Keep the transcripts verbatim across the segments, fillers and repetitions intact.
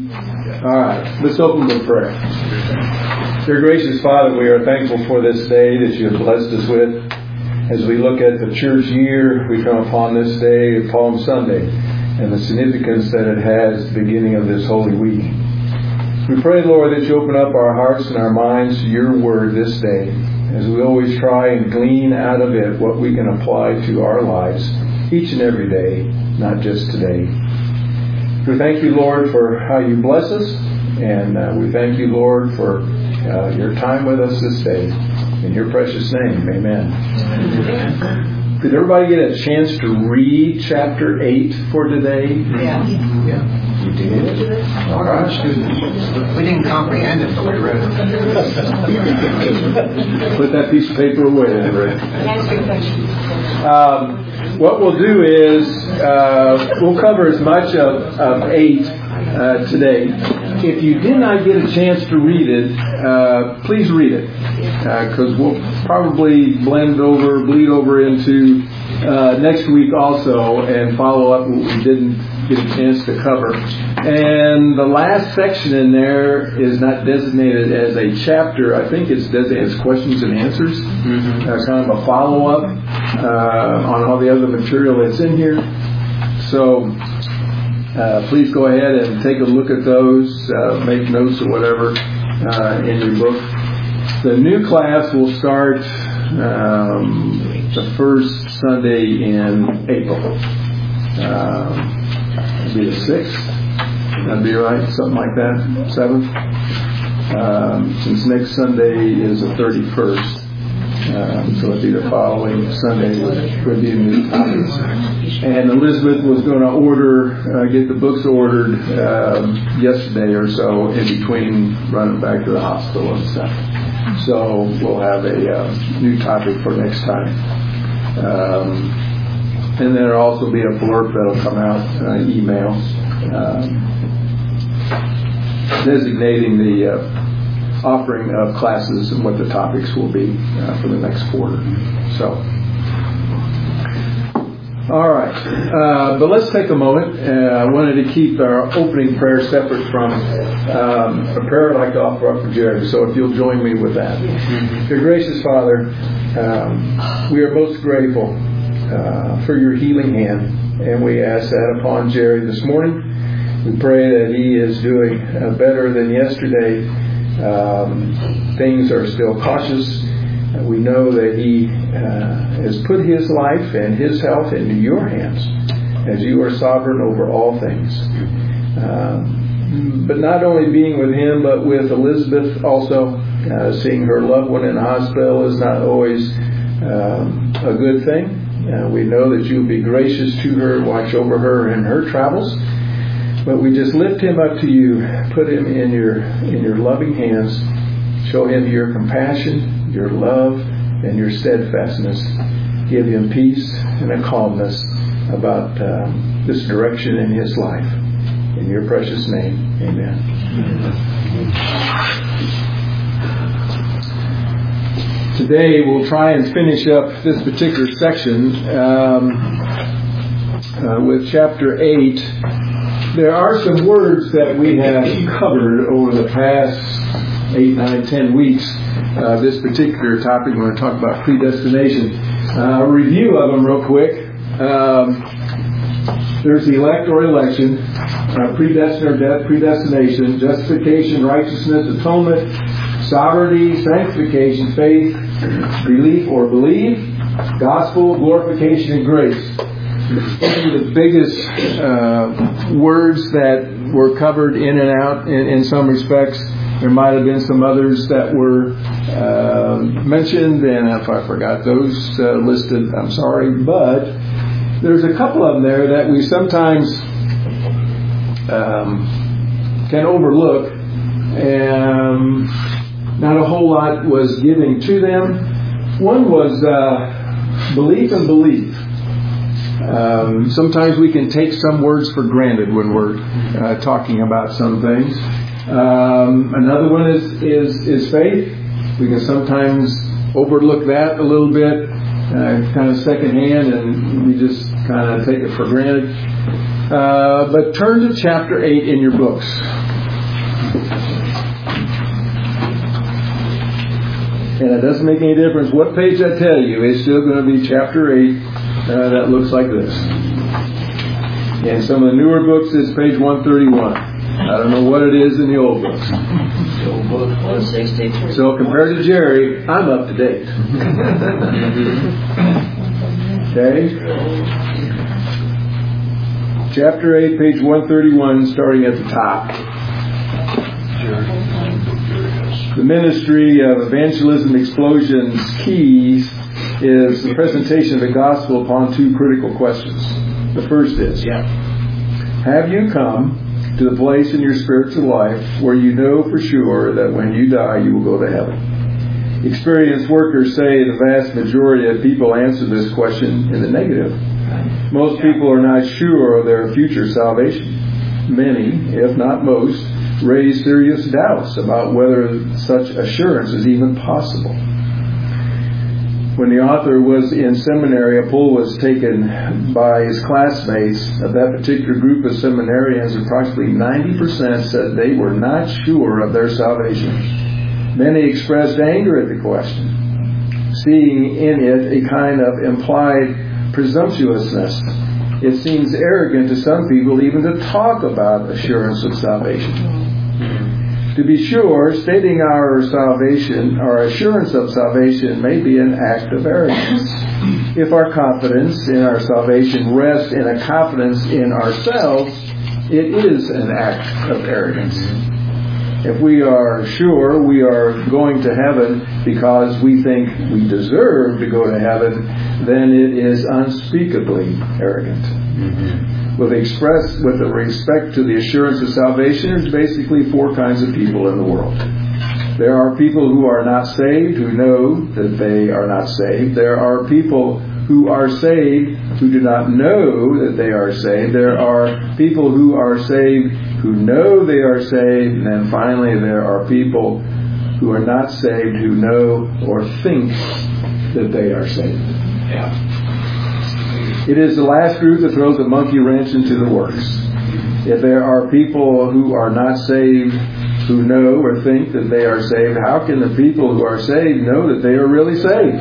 All right, let's open with prayer. Dear gracious Father, we are thankful for this day that you have blessed us with. As we look at the church year, we come upon this day, Palm Sunday, and the significance that it has at the beginning of this Holy Week. We pray, Lord, that you open up our hearts and our minds to your word this day, as we always try and glean out of it what we can apply to our lives each and every day, not just today. We thank you, Lord, for how you bless us, and uh, we thank you, Lord, for uh, your time with us this day. In your precious name, amen. Amen. Did everybody get a chance to read chapter eight for today? Yeah. Yeah. You did? All right. We didn't comprehend it, but we read it. Put that piece of paper away then, Rick. Um, what we'll do is uh, we'll cover as much of, of eight uh, today. If you did not get a chance to read it, uh, please read it, because uh, we'll probably blend over, bleed over into uh, next week also and follow up what we didn't get a chance to cover. And the last section in there is not designated as a chapter. I think it's designated as questions and answers, mm-hmm. uh, kind of a follow-up uh, on all the other material that's in here. So Uh, please go ahead and take a look at those, uh, make notes or whatever uh, in your book. The new class will start um, the first Sunday in April. Um, it'll be the sixth. That'd be right, something like that. Seventh. Um, since next Sunday is the thirty-first. Um, so it'd be the following Sunday would, would be a new topics. And Elizabeth was going to order, uh, get the books ordered um, yesterday or so in between running back to the hospital and stuff. So we'll have a uh, new topic for next time. Um, and then there'll also be a blurb that'll come out, uh, email, um, designating the uh, offering of classes and what the topics will be uh, for the next quarter. So, all right. Uh, but let's take a moment. Uh, I wanted to keep our opening prayer separate from um, a prayer I'd like to offer up for Jerry. So if you'll join me with that. Dear gracious Father, um, we are most grateful uh, for your healing hand. And we ask that upon Jerry this morning. We pray that he is doing uh, better than yesterday. Um, things are still cautious. Uh, we know that he uh, has put his life and his health into your hands, as you are sovereign over all things. Um, but not only being with him, but with Elizabeth also, uh, seeing her loved one in the hospital is not always um, a good thing. Uh, we know that you'll be gracious to her, watch over her in her travels. But we just lift him up to you, put him in your in your loving hands, show him your compassion, your love, and your steadfastness. Give him peace and a calmness about um, this direction in his life. In your precious name, amen. Today we'll try and finish up this particular section um, uh, with chapter eight. There are some words that we have covered over the past eight, nine, ten weeks. Uh, this particular topic, we're going to talk about predestination. Uh, a review of them real quick. Um, there's elect or election, uh, predestined or death, predestination, justification, righteousness, atonement, sovereignty, sanctification, faith, belief or believe, gospel, glorification, and grace. One of the biggest uh, words that were covered in and out in, in some respects. There might have been some others that were uh, mentioned, and if I forgot those uh, listed, I'm sorry. But there's a couple of them there that we sometimes um, can overlook, and not a whole lot was given to them. One was uh, belief and belief. Um, sometimes we can take some words for granted when we're uh, talking about some things. Um, another one is, is is faith. We can sometimes overlook that a little bit, uh, kind of secondhand, and we just kind of take it for granted. Uh, but turn to chapter eight in your books. And it doesn't make any difference what page I tell you, it's still going to be chapter eight uh, that looks like this. In some of the newer books, it's page one thirty-one. I don't know what it is in the old books. The old book, one sixty-three. So compared to Jerry, I'm up to date. Okay? Chapter eight, page one thirty-one, starting at the top. The ministry of evangelism explosion's keys is the presentation of the gospel upon two critical questions. The first is, Yeah. have you come to the place in your spiritual life where you know for sure that when you die you will go to heaven? Experienced workers say the vast majority of people answer this question in the negative. Most people are not sure of their future salvation. Many, if not most, raise serious doubts about whether such assurance is even possible. When the author was in seminary, a poll was taken by his classmates. Of that particular group of seminarians, approximately ninety percent said they were not sure of their salvation. Many expressed anger at the question, seeing in it a kind of implied presumptuousness. It seems arrogant to some people even to talk about assurance of salvation. To be sure, stating our salvation, our assurance of salvation, may be an act of arrogance. If our confidence in our salvation rests in a confidence in ourselves, it is an act of arrogance. If we are sure we are going to heaven because we think we deserve to go to heaven, then it is unspeakably arrogant. Mm-hmm. With express with respect to the assurance of salvation, there's basically four kinds of people in the world. There are people who are not saved, who know that they are not saved. There are people who are saved, who do not know that they are saved. There are people who are saved, who know they are saved. And then finally, there are people who are not saved, who know or think that they are saved. Yeah. It is the last group that throws a monkey wrench into the works. If there are people who are not saved, who know or think that they are saved, how can the people who are saved know that they are really saved?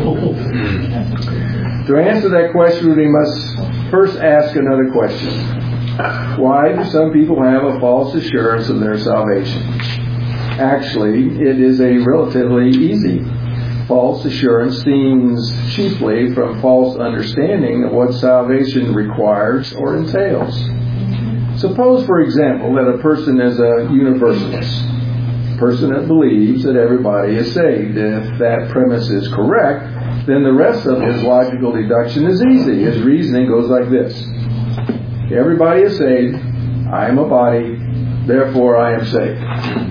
To answer that question, we must first ask another question. Why do some people have a false assurance of their salvation? Actually, it is a relatively easy false assurance stems chiefly from false understanding of what salvation requires or entails. Suppose, for example, that a person is a universalist, a person that believes that everybody is saved. If that premise is correct, then the rest of his logical deduction is easy. His reasoning goes like this. Everybody is saved. I am a body. Therefore, I am saved.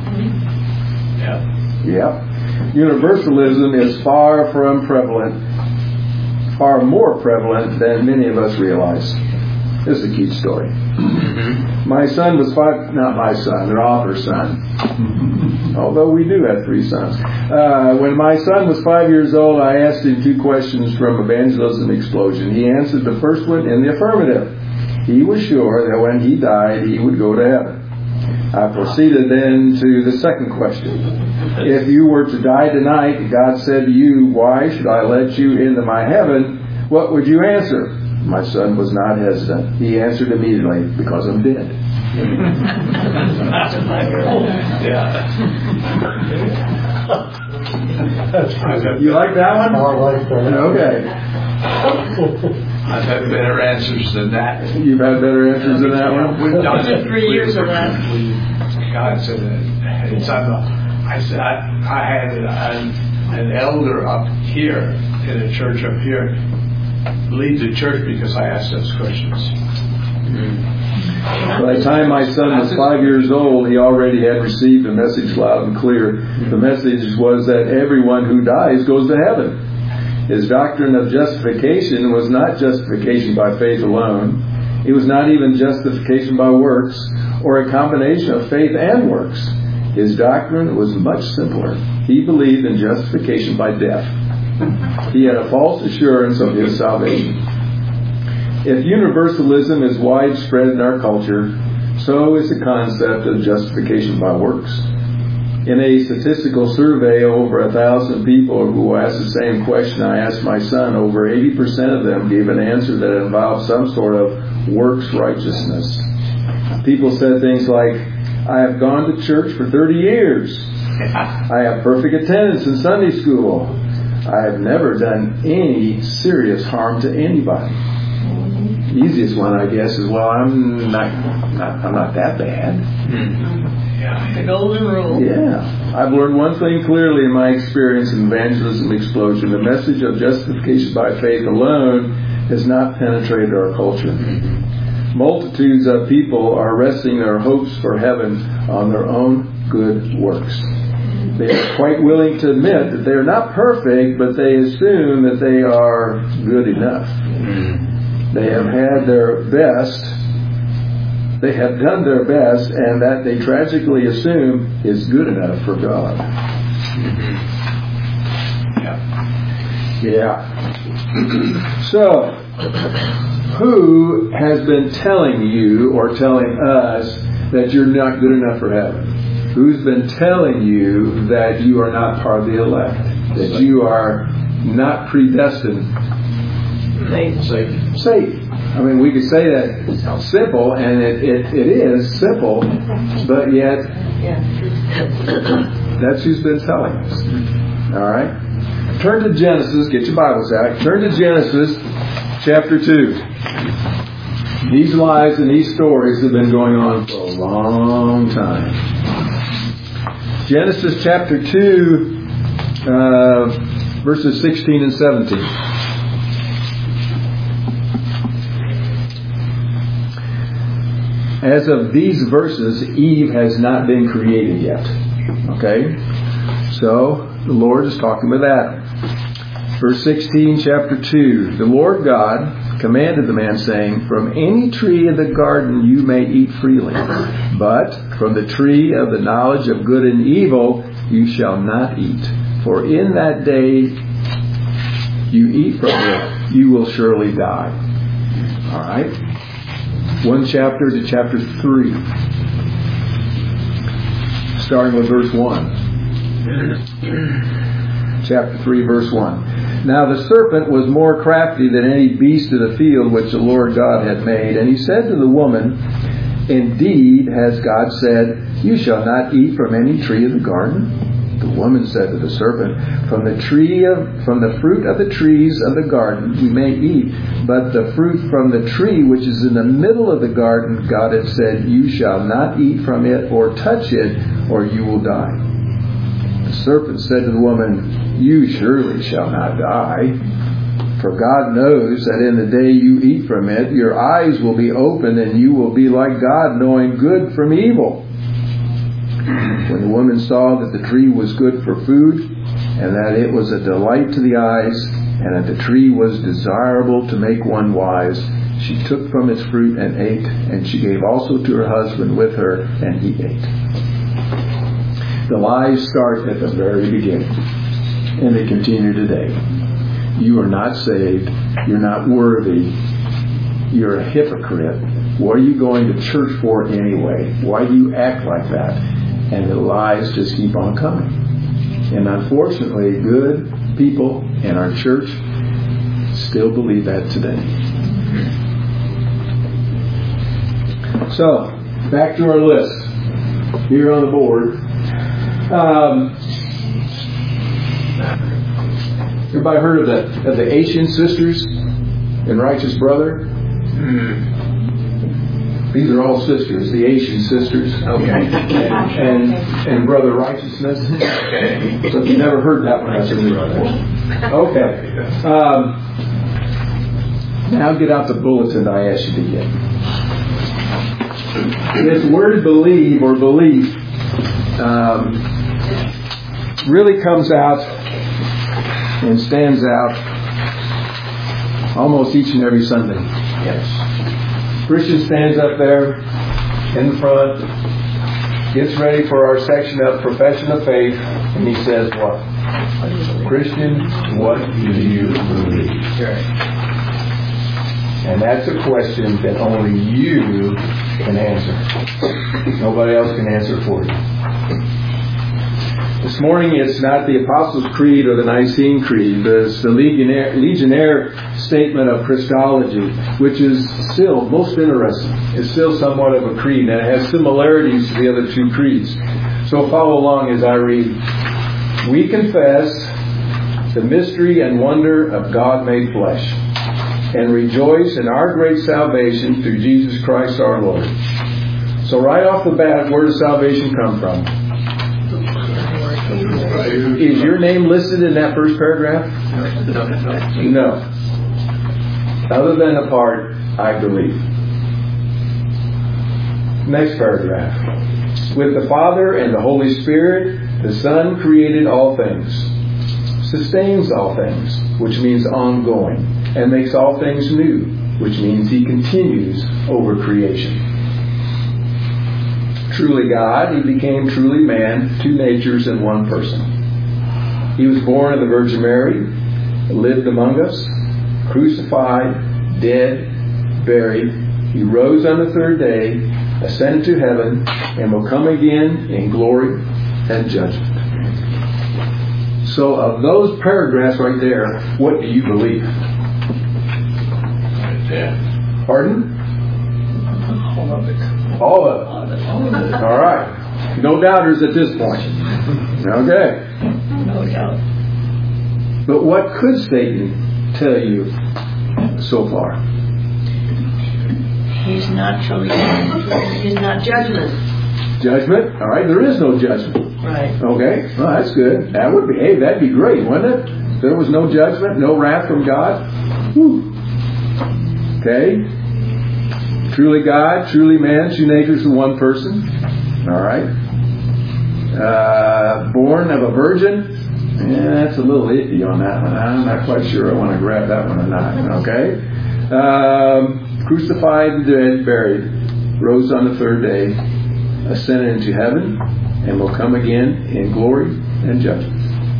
Yeah. Yep. Universalism is far from prevalent, far more prevalent than many of us realize. This is a cute story. Mm-hmm. My son was five, not my son, the author's son. Although we do have three sons. Uh, when my son was five years old, I asked him two questions from Evangelism Explosion. He answered the first one in the affirmative. He was sure that when he died, he would go to heaven. I proceeded then to the second question. If you were to die tonight and God said to you, why should I let you into my heaven? What would you answer? My son was not hesitant. He answered immediately, because I'm dead. You like that one? I like that. Okay. I've had better answers than that. You've had better answers than that one? We've done it. Three years of that. God said that. It's on the, I said, I, I had an, an elder up here, in a church up here, lead the church because I asked those questions. Mm-hmm. By the time my son was five years old, he already had received a message loud and clear. The message was that everyone who dies goes to heaven. His doctrine of justification was not justification by faith alone. It was not even justification by works, or a combination of faith and works. His doctrine was much simpler. He believed in justification by death. He had a false assurance of his salvation. If universalism is widespread in our culture, So is the concept of justification by works. In a statistical survey of over a thousand people who asked the same question I asked my son, over eighty percent of them gave an answer that involved some sort of works righteousness. People said things like, I have gone to church for thirty years. I have perfect attendance in Sunday school. I have never done any serious harm to anybody. The easiest one, I guess, is, well, I'm not, not I'm not that bad. The golden rule. Yeah. I've learned one thing clearly in my experience in evangelism explosion. The message of justification by faith alone has not penetrated our culture. Multitudes of people are resting their hopes for heaven on their own good works. They are quite willing to admit that they are not perfect, but they assume that they are good enough. They have had their best, they have done their best, and that they tragically assume is good enough for God. Yeah. Yeah. So, who has been telling you or telling us that you're not good enough for heaven? Who's been telling you that you are not part of the elect? That you are not predestined? Satan. Satan. I mean, we could say that simple, and it, it, it is simple, but yet that's who's been telling us. All right? Turn to Genesis. Get your Bibles out. Turn to Genesis chapter two. These lies and these stories have been going on for a long time. Genesis chapter two, uh, verses sixteen and seventeen. As of these verses, Eve has not been created yet. Okay? So, the Lord is talking with Adam. Verse sixteen, chapter two. The Lord God commanded the man, saying, from any tree of the garden you may eat freely, but from the tree of the knowledge of good and evil you shall not eat. For in that day you eat from it, you will surely die. All right? One chapter to chapter three. Starting with verse one. Chapter three, verse one. Now the serpent was more crafty than any beast of the field which the Lord God had made. And he said to the woman, indeed, has God said, you shall not eat from any tree of the garden? The woman said to the serpent, from the tree of, from the fruit of the trees of the garden we may eat, but the fruit from the tree which is in the middle of the garden, God had said, you shall not eat from it or touch it, or you will die. The serpent said to the woman, you surely shall not die, for God knows that in the day you eat from it, your eyes will be opened, and you will be like God, knowing good from evil. When the woman saw that the tree was good for food, and that it was a delight to the eyes, and that the tree was desirable to make one wise, she took from its fruit and ate, and she gave also to her husband with her, and he ate. The lies start at the very beginning, and they continue today. You are not saved. You're not worthy. You're a hypocrite. What are you going to church for anyway? Why do you act like that? And the lies just keep on coming. And unfortunately, good people in our church still believe that today. So, back to our list. Here on the board. Um, everybody heard of the, of the Asian sisters in Righteous Brother? Hmm. These are all sisters, the Asian sisters. Okay. And and Brother Righteousness. So if you never heard that one, that's a new one. Okay. Um, now get out the bulletin I asked you to get. This word believe or belief um, really comes out and stands out almost each and every Sunday. Yes. Christian stands up there in the front, gets ready for our section of profession of faith, and he says what? Christian, what do you believe? And that's a question that only you can answer. Nobody else can answer for you. This morning it's not the Apostles' Creed or the Nicene Creed, but it's the Legionnaire, Legionnaire statement of Christology, which is still most interesting. It's still somewhat of a creed, and it has similarities to the other two creeds. So follow along as I read. We confess the mystery and wonder of God made flesh, and rejoice in our great salvation through Jesus Christ our Lord. So right off the bat, where does salvation come from? Is your name listed in that first paragraph? No. Other than the part, I believe. Next paragraph. With the Father and the Holy Spirit, the Son created all things, sustains all things, which means ongoing, and makes all things new, which means He continues over creation. Truly God, He became truly man, two natures in one person. He was born of the Virgin Mary, lived among us, crucified, dead, buried. He rose on the third day, ascended to heaven, and will come again in glory and judgment. So of those paragraphs right there, what do you believe? Right there. Pardon? All of it. All of it. All of it. All right. No doubters at this point. Okay. No doubt. But what could Satan tell you so far? He's not truly. He's not judgment. Judgment? All right. There is no judgment. Right. Okay. Well, that's good. That would be. Hey, that'd be great, wouldn't it? There was no judgment, no wrath from God. Whew. Okay. Truly God, truly man, two natures in one person. All right. Uh, born of a virgin. Yeah, that's a little iffy on that one. I'm not quite sure I want to grab that one or not. Okay. Um, crucified, dead, buried, rose on the third day, ascended into heaven, and will come again in glory and judgment.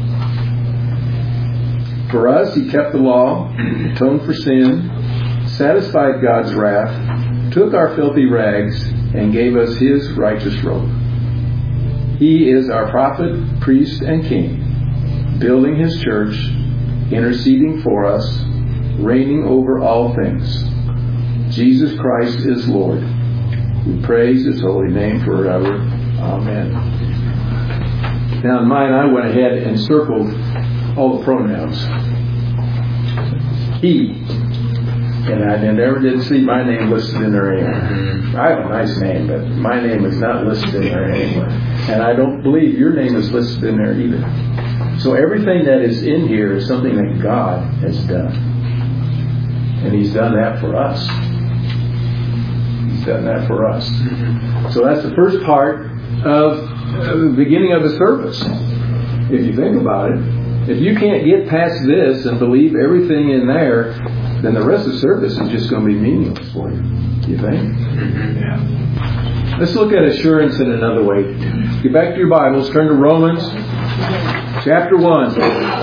For us, He kept the law, atoned for sin, satisfied God's wrath, took our filthy rags, and gave us His righteous robe. He is our prophet, priest, and king, building His church, interceding for us, reigning over all things. Jesus Christ is Lord. We praise His holy name forever. Amen. Now in mine, I went ahead and circled all the pronouns. He. And I never did see my name listed in there anywhere. I have a nice name, but my name is not listed in there anywhere. And I don't believe your name is listed in there either. So everything that is in here is something that God has done. And He's done that for us. He's done that for us. So that's the first part of the beginning of the service. If you think about it, if you can't get past this and believe everything in there, then the rest of the service is just going to be meaningless for you. You think? Yeah. Let's look at assurance in another way. Get back to your Bibles. Turn to Romans chapter one.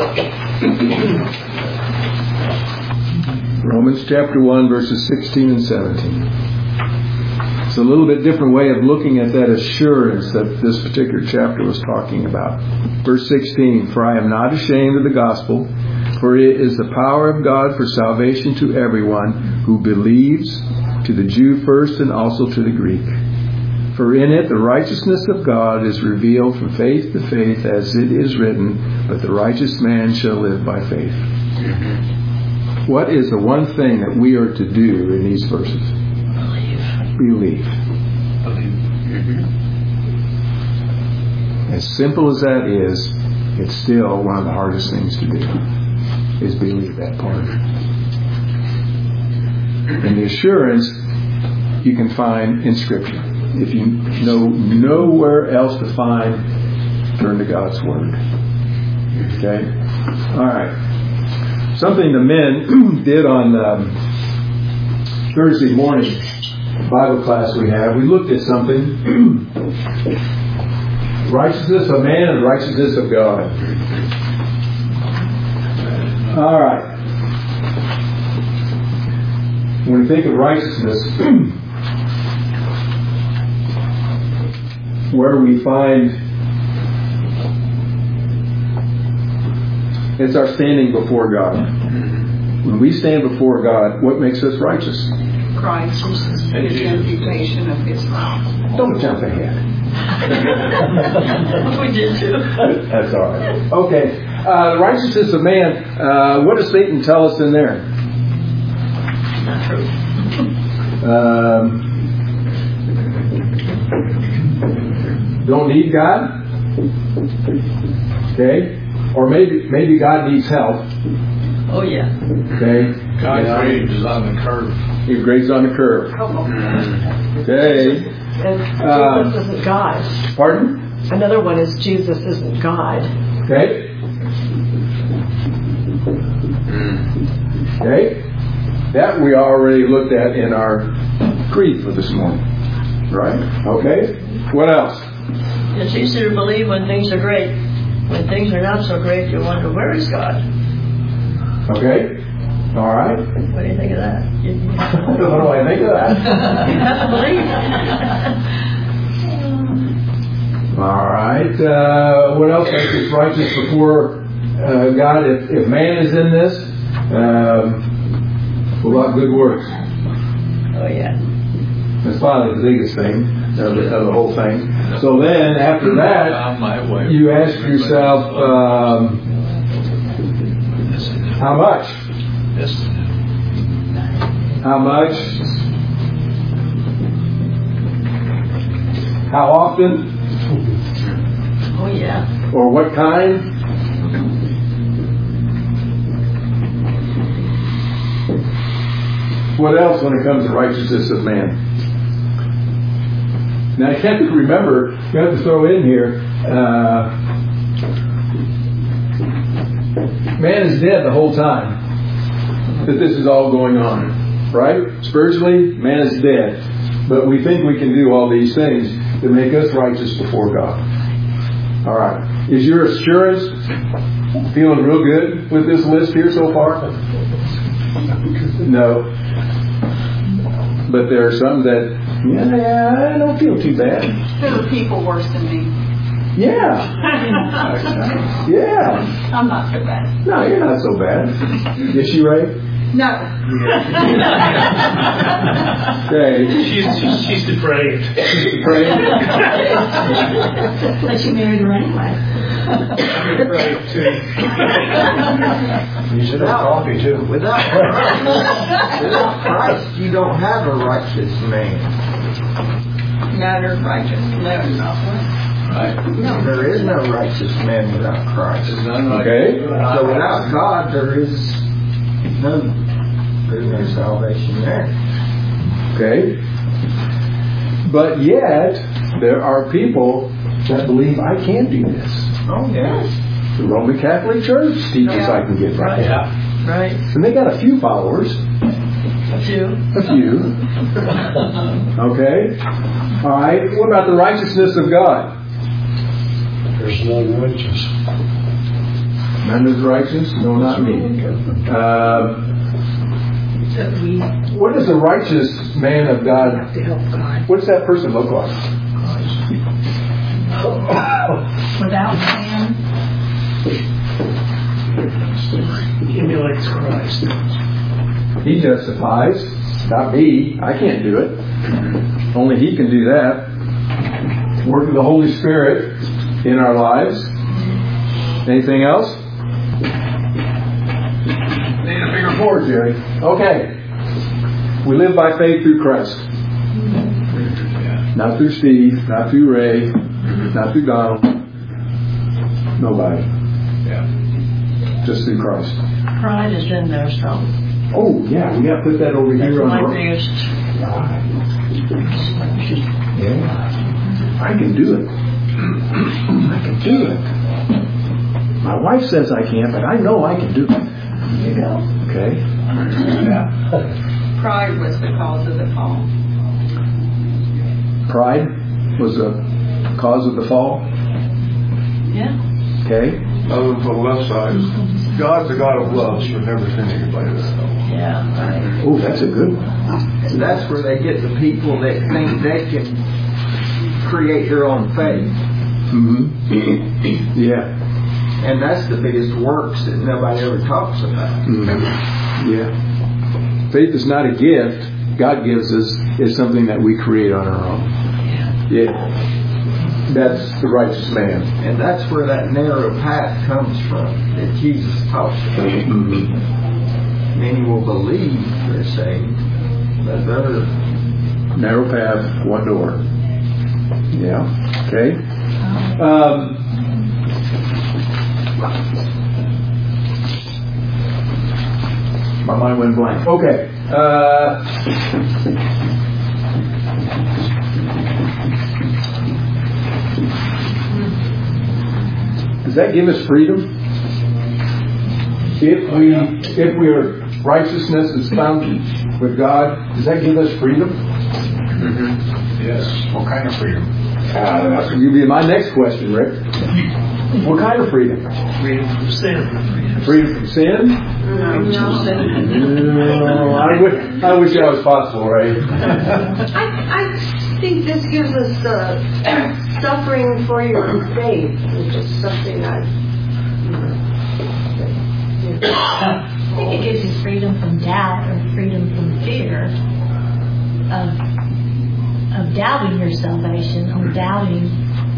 Romans chapter one, verses sixteen and seventeen. It's a little bit different way of looking at that assurance that this particular chapter was talking about. Verse sixteen, for I am not ashamed of the gospel, for it is the power of God for salvation to everyone who believes, to the Jew first and also to the Greek. For in it the righteousness of God is revealed from faith to faith, as it is written, but the righteous man shall live by faith. Mm-hmm. What is the one thing that we are to do in these verses? Believe. Believe. Mm-hmm. As simple as that is, it's still one of the hardest things to do, is believe that part. And the assurance you can find in Scripture. If you know nowhere else to find, turn to God's Word. Okay? All right. Something the men did on um, Thursday morning Bible class we have, we looked at something. Righteousness of man and righteousness of God. All right. when we think of righteousness, where we find it's our standing before God. When we stand before God, what makes us righteous? Christ, his imputation of his love. Don't jump ahead. We did too. That's all right. Okay. Uh, the righteousness of man, uh, what does Satan tell us in there? Not true. Um, don't need God? Okay. Or maybe maybe God needs help. Oh, yeah. Okay. God's grade is on the curve. Your grade's on the curve. Okay. And Uh, Jesus isn't God. Pardon? Another one is Jesus isn't God. Okay. Okay. That we already looked at in our creed for this morning. Right? Okay. What else? It's easy to believe when things are great. When things are not so great, you wonder, where is God? Okay. All right. What do you think of that? You, you have to What do I think of that? you have to believe. All right. Uh, what else makes us righteous before uh, God? If, if man is in this, um, what about good works? Oh, yeah. That's probably the biggest thing of the, of the whole thing. So then, after that, On my way. you ask yourself, um, how much? How much? How often? Oh, yeah. Or what kind? What else when it comes to righteousness of man? Now you have to remember, you have to throw in here, uh, man is dead the whole time that this is all going on. Right? Spiritually, man is dead. But we think we can do all these things to make us righteous before God. All right. Is your assurance feeling real good with this list here so far? No. But there are some that, yeah, yeah, I don't feel too bad. There are people worse than me. Yeah. Yeah. I'm not so bad. No, you're not so bad. Is she right? No. Okay. She's, she's, she's depraved. She's depraved. But you married her anyway. Depraved too. You should have coffee too. Without Christ, without Christ, you don't have a righteous man. No, there's righteous. No, not one. Right. No, there is no righteous man without Christ. It's none like Okay. So without God, there is no, there's no salvation there. Okay. But yet, there are people that believe I can do this. Oh, yes. The Roman Catholic Church teaches Yeah. I can get right. Yeah. Right. And they got a few followers. A few. A few. Okay. All right. What about the righteousness of God? There's none righteous. None is righteous? No, not me. Uh, That we what does a righteous man of God, have to help God. what does that person look like? Without man, Emulates Christ. He justifies, not me. I can't do it. Only He can do that. Work of the Holy Spirit in our lives. Anything else? Need a bigger board, Jerry. Okay. We live by faith through Christ. Not through Steve, not through Ray, not through Donald. Nobody. Yeah. Just through Christ. Pride is in there, so Oh, yeah, we got to put that over that's here on my the biggest. Yeah. I can do it. I can do it. My wife says I can't, but I know I can do it. There you go. Okay. Yeah. pride was the cause of the fall. Pride was the cause of the fall. Yeah. Okay. Other than for the left side, God's a God of love, so never send anybody to hell. Yeah, right. Oh, that's a good one. And that's where they get the people that think they can create their own faith. Mm-hmm. Yeah. And that's the biggest works that nobody ever talks about. Mm-hmm. Yeah. Faith is not a gift God gives us. It's something that we create on our own. Yeah. That's the righteous man. And that's where that narrow path comes from that Jesus talks about. Mm-hmm. Many will believe they're saved, but they're... Narrow path, one door. Yeah. Okay. Um, my mind went blank. Okay. Uh, does that give us freedom? If we, if we are righteousness is found with God, does that give us freedom? Mm-hmm. Yes. What kind of freedom? Uh, that's going to be my next question, Rick. What kind of freedom? Freedom from sin. Freedom from sin? No, no. No, I wish, I wish that was possible, right? I, I think this gives us uh, suffering for your faith, which is something I. I think it gives you freedom from doubt or freedom from fear of of doubting your salvation or doubting.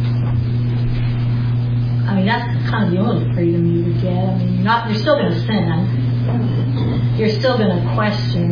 I mean, that's kind of the only freedom you would get. I mean, you're not, you're still going to sin. You're still going to question.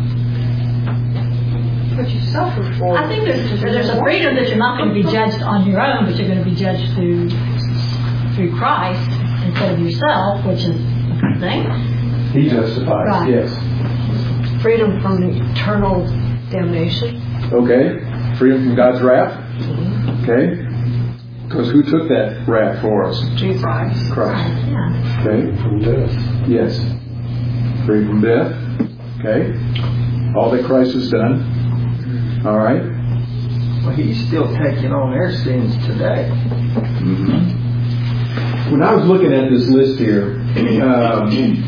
But you suffer for. I think there's there's a freedom that you're not going to be judged on your own, but you're going to be judged through through Christ instead of yourself, which is a good thing. He justifies, Right. yes. Freedom from eternal damnation. Okay. Freedom from God's wrath. Okay. Because who took that wrath for us? Jesus Christ. Christ. Yeah. Okay. From death. Yes. Free from death. Okay. All that Christ has done. All right. Well, he's still taking on their sins today. Mm-hmm. When I was looking at this list here, um,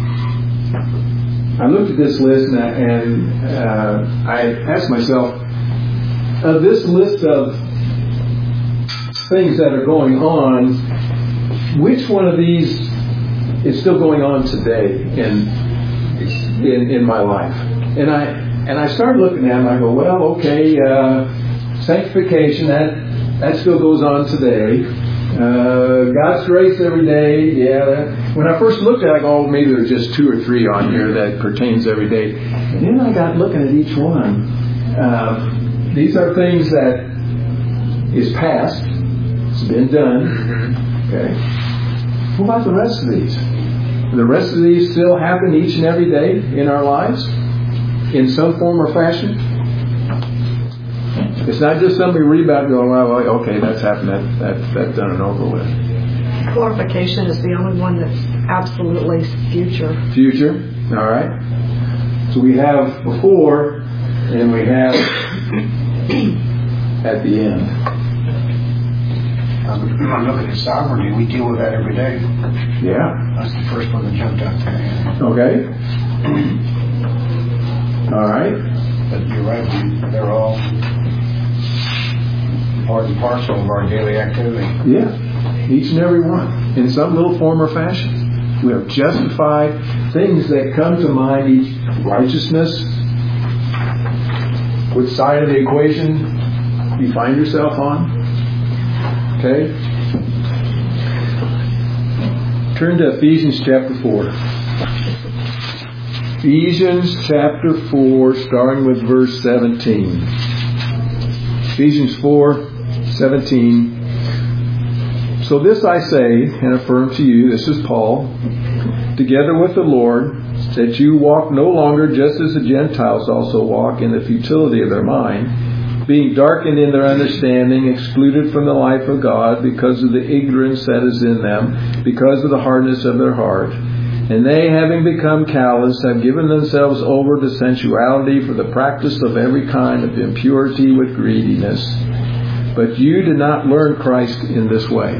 I looked at this list and, I, and uh, I asked myself, of this list of things that are going on, which one of these is still going on today in in, in my life? And I and I started looking at them. I go, well, okay, uh, sanctification that that still goes on today. Uh, God's grace every day, yeah. That, when I first looked at it, I go, oh, maybe there's just two or three on here that pertains every day. And then I got looking at each one. Uh, these are things that is past. It's been done. Okay. What about the rest of these? The rest of these still happen each and every day in our lives, in some form or fashion. It's not just something we read about and go, well, okay, that's happened. That, that, that's done and over with. Glorification is the only one that's absolutely future. Future. All right. So we have before and we have at the end. I'm looking at sovereignty. We deal with that every day. Yeah. That's the first one that jumped out there. Okay. All right. But you're right. We, they're all part and parcel of our daily activity. Yeah. Each and every one. In some little form or fashion. We have justified things that come to mind. Each righteousness. Which side of the equation you find yourself on? Okay. Turn to Ephesians chapter four. Ephesians chapter four, starting with verse seventeen. Ephesians four, seventeen. So this I say and affirm to you, this is Paul, together with the Lord, that you walk no longer just as the Gentiles also walk in the futility of their mind, being darkened in their understanding, excluded from the life of God because of the ignorance that is in them, because of the hardness of their heart. And they, having become callous, have given themselves over to sensuality for the practice of every kind of impurity with greediness. But you did not learn Christ in this way.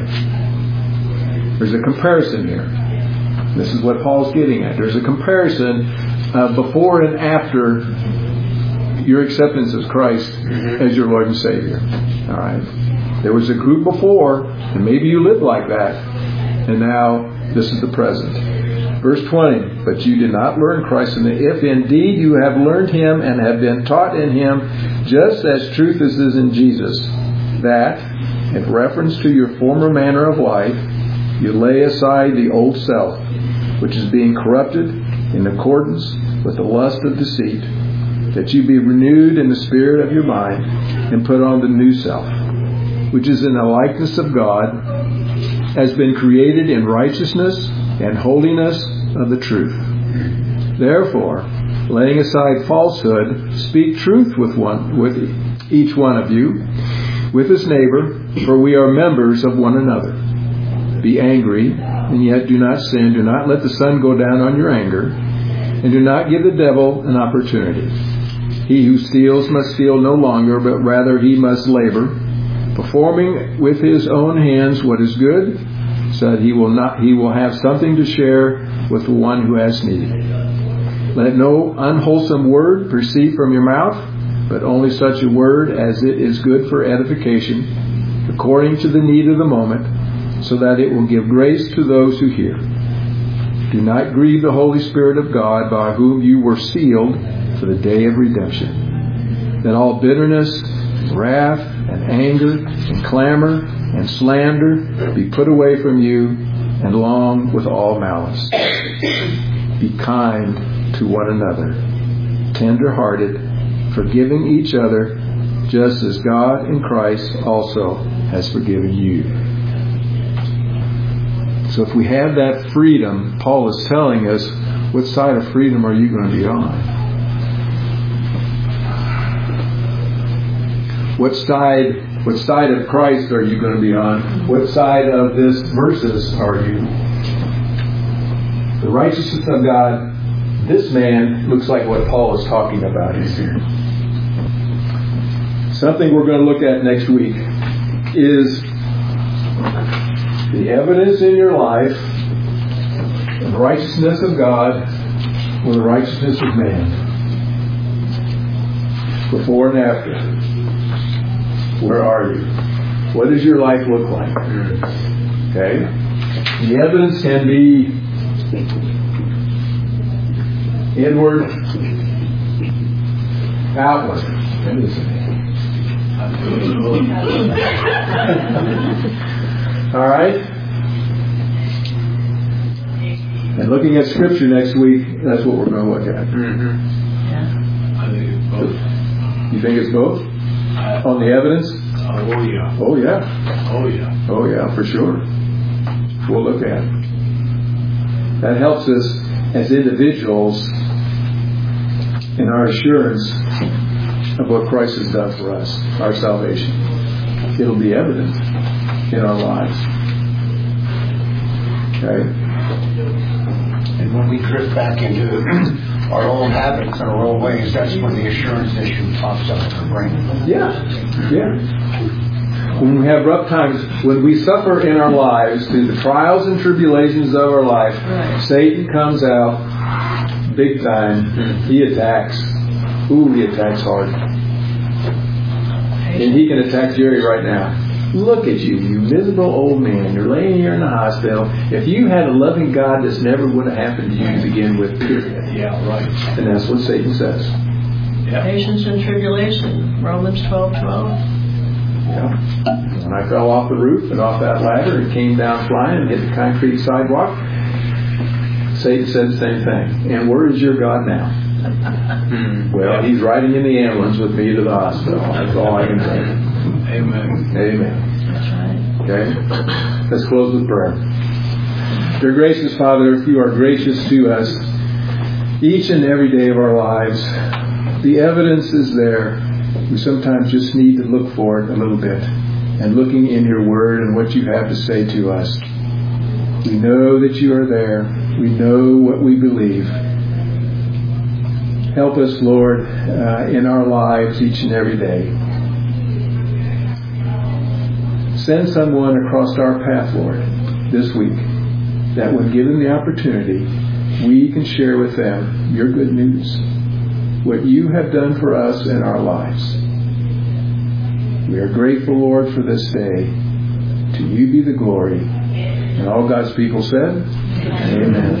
There's a comparison here. This is what Paul's getting at. There's a comparison uh, before and after your acceptance of Christ as your Lord and Savior. All right. There was a group before, and maybe you lived like that, and now this is the present. Verse twenty, but you did not learn Christ in the, if indeed you have learned Him and have been taught in Him, just as truth is in Jesus, that, in reference to your former manner of life, you lay aside the old self, which is being corrupted in accordance with the lust of deceit, that you be renewed in the spirit of your mind, and put on the new self, which is in the likeness of God, has been created in righteousness and holiness of the truth. Therefore, laying aside falsehood, speak truth with one, with each one of you, with his neighbor, for we are members of one another. Be angry, and yet do not sin. Do not let the sun go down on your anger, and do not give the devil an opportunity. He who steals must steal no longer, but rather he must labor, performing with his own hands what is good, so that he will not he will have something to share with the one who has need. Let no unwholesome word proceed from your mouth, but only such a word as it is good for edification, according to the need of the moment, so that it will give grace to those who hear. Do not grieve the Holy Spirit of God, by whom you were sealed for the day of redemption. Then all bitterness, wrath, and anger, and clamor, and slander be put away from you, and along with all malice. Be kind to one another, tender-hearted, forgiving each other, just as God in Christ also has forgiven you. So if we have that freedom, Paul is telling us, what side of freedom are you going to be on? What side, what side of Christ are you going to be on? What side of this verses are you? The righteousness of God, this man looks like what Paul is talking about here. Something we're going to look at next week is the evidence in your life of the righteousness of God or the righteousness of man. Before and after. Where are you? What does your life look like? Okay? The evidence can be inward, outward. What is it? All right? And looking at Scripture next week, that's what we're going to look at. Mm-hmm. Yeah. I think it's both. You think it's both? Uh, On the evidence? Uh, oh, yeah. Oh, yeah. Oh, yeah. Oh, yeah, for sure. We'll look at it. That helps us as individuals in our assurance of what Christ has done for us, our salvation. It'll be evident in our lives. Okay? And when we drift back into our old habits and our old ways, that's when the assurance issue pops up in our brain. Yeah. Yeah. When we have rough times, when we suffer in our lives through the trials and tribulations of our life, right. Satan comes out big time. He attacks. Ooh, he attacks hard. And he can attack Jerry right now. Look at you, you miserable old man. You're laying here in the hospital. If you had a loving God, this never would have happened to you to begin with, period. Yeah, right. And that's what Satan says. Yeah. Patience and tribulation. Romans twelve twelve. Yeah. When I fell off the roof and off that ladder and came down flying and hit the concrete sidewalk, Satan said the same thing. And where is your God now? Well, he's riding in the ambulance with me to the hospital. That's all I can say. Amen. Amen. That's right. Okay? Let's close with prayer. Dear gracious Father, you are gracious to us each and every day of our lives. The evidence is there. We sometimes just need to look for it a little bit. And looking in your word and what you have to say to us. We know that you are there. We know what we believe. Help us, Lord, uh, in our lives each and every day. Send someone across our path, Lord, this week that when given the opportunity we can share with them your good news, what you have done for us in our lives. We are grateful, Lord, for this day. To you be the glory. And all God's people said, Amen.